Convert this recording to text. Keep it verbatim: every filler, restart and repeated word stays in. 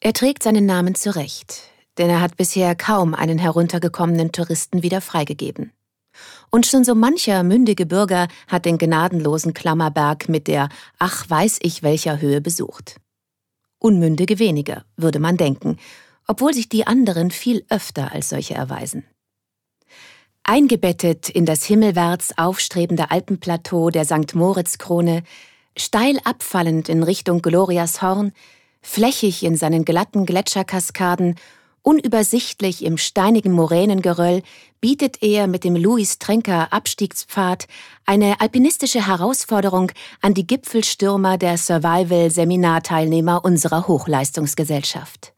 Er trägt seinen Namen zurecht, denn er hat bisher kaum einen heruntergekommenen Touristen wieder freigegeben. Und schon so mancher mündige Bürger hat den gnadenlosen Klammerberg mit der ach weiß ich welcher Höhe besucht. Unmündige weniger, würde man denken, obwohl sich die anderen viel öfter als solche erweisen. Eingebettet in das himmelwärts aufstrebende Alpenplateau der Sankt Moritz-Krone, steil abfallend in Richtung Glorias Horn, flächig in seinen glatten Gletscherkaskaden, unübersichtlich im steinigen Moränengeröll, bietet er mit dem Louis-Trenker-Abstiegspfad eine alpinistische Herausforderung an die Gipfelstürmer der Survival-Seminarteilnehmer unserer Hochleistungsgesellschaft.